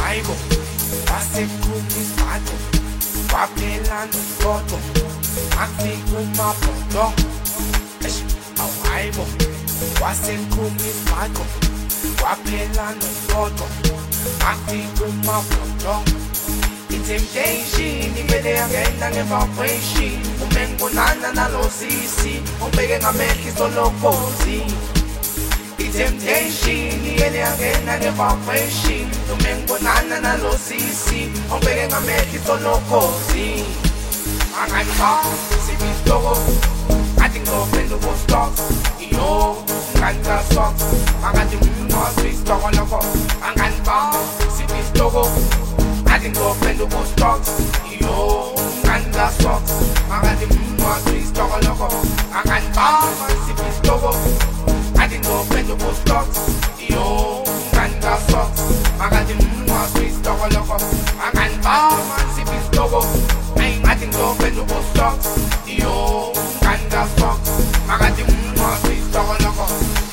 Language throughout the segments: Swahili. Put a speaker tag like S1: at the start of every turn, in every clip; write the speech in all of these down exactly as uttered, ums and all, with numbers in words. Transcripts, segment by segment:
S1: awuhayibo wasekhuluma isibhaco kwaphela nofoto akufika umabhodo awuhayibo wasekhuluma isibhaco kwaphela nofoto akufika umabhodo temptation ivele yangena nge-vibration umengibonana nalo sisi umbeke ngamehlo isolokozi i-temptation ivele yangena nge-vibration umengibonana nalo sisi umbeke ngamehlo isolokozi anganibha sibisitoko athi ngizofenda ubostocks iyo nganikasoks angathi ngumnqwazi isitoko lokho anganibha sibisitoko I think go friend of stocks, yo, and the socks. I got the moon, three stock on loco. I can buy my sippy stock. I think go friend of stocks, yo, and the socks. I got the moon, three stock on loco. I can buy my sippy stock. I think go friend of stocks, yo, and the socks. I got the moon, three stock on loco.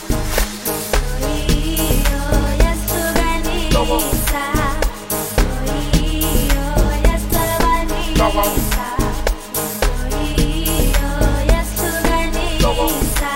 S1: Logo. Logo.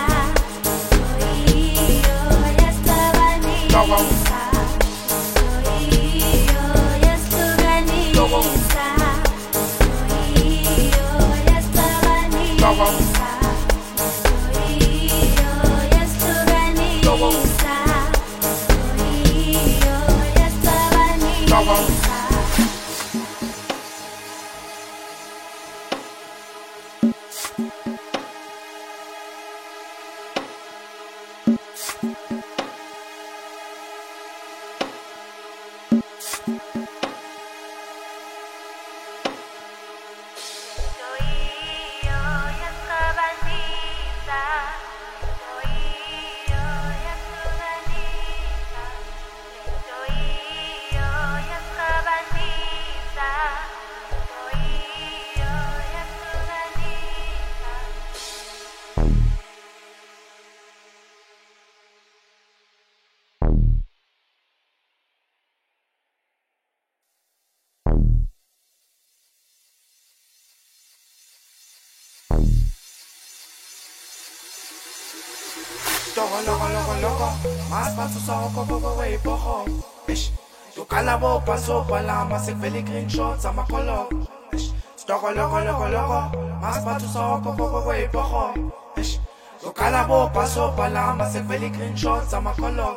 S1: Loco, loco, loco, loco, más paso soko bobo way boho. Ish, tu calabo paso palama se veli green shots ama color. Ish, loco, loco, loco, loco, más paso soko bobo way boho. Ish, tu calabo paso palama se veli green shots ama color.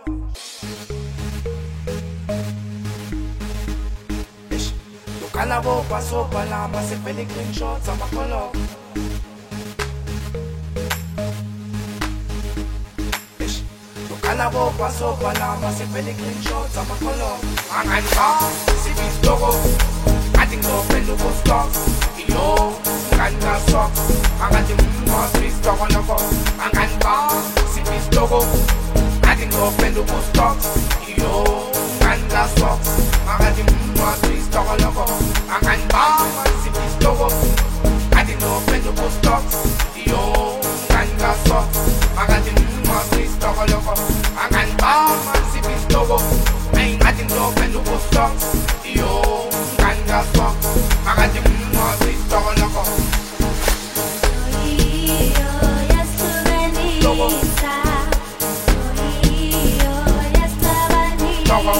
S1: Ish, tu calabo paso palama se veli green shots ama color. Calabo paso palama se pele green shots ama color. Anganibha sibisitoko athi ngizofenda ubostocks iyo nganga socks angathi ngumnqwazi isitoko lokho. Anganibha sibisitoko athi ngizofenda ubostocks iyo nganga socks angathi ngumnqwazi isitoko lokho. Anganibha sibisitoko athi ngizofenda ubostocks iyo nganga socks angathi ngumnqwazi isitoko lokho. I can buy my sippy stogo. Ain't nothing to offend the post stocks. Yo, can gas box. I got the moon, sweet stogo loco. Stogo. Stogo.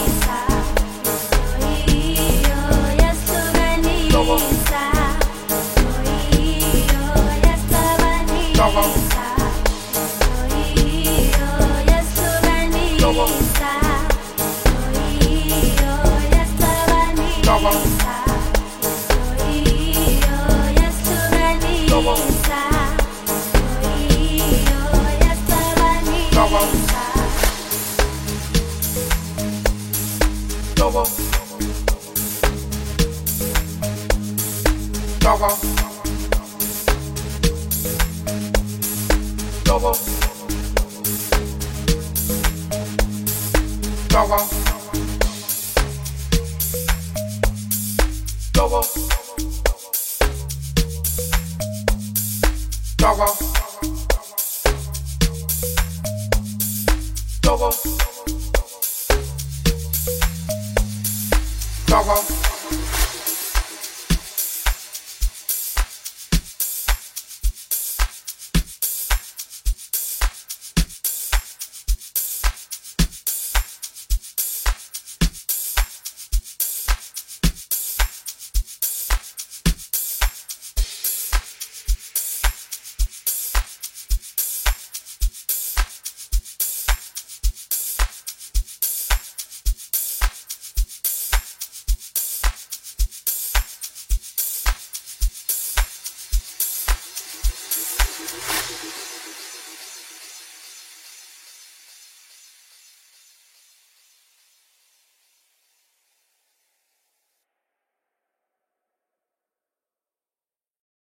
S1: Stogo. Stogo. Logo. Logo. Logo. Logo. Logo. Logo. Logo. Logo. Logo. Logo.